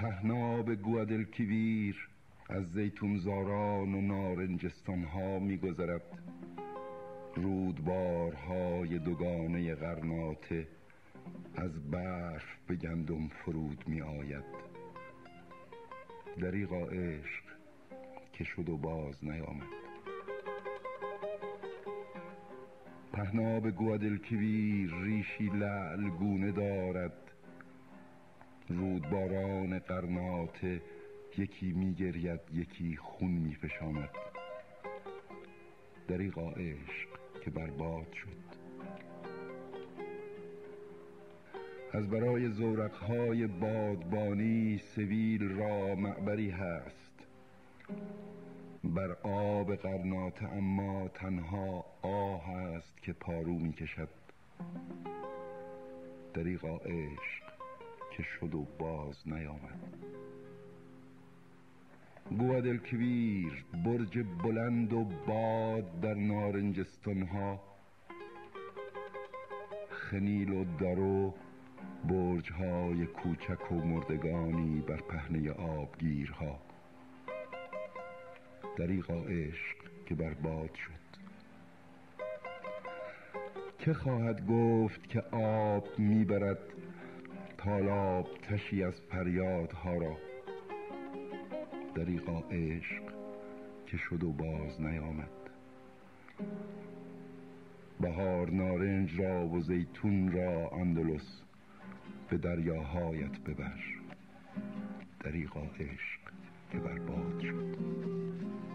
پهناب گوادلکیویر از زیتونزاران و نارنجستان ها می گذرد. رودبارهای دوگانه غرناطه از برف به گندم فرود می آید. دریغا عشق که شد و باز نیامد. پهناب گوادلکیویر ریشی لعل گونه دارد. رودباران غرناطه یکی می گرید یکی خون می فشاند. دریغا عشق که برباد شد. از برای زورقهای بادبانی سبیل را معبری هست. بر آب غرناطه اما تنها آه است که پارو می کشد. دریغا عشق که شد و باز نیامد. گوادلکیویر برج بلند و باد در نارنجستان ها، خنیل و درو برج های کوچک و مردگانی بر پهنه آبگیرها. دریغا عشق که برباد شد. که خواهد گفت که آب میبرد تالاب تشی از فریادها را. دریغا عشق که شد و باز نیامد. بهار نارنج را و زیتون را اندلس به دریاهایت ببر. دریغا عشق که برباد شد.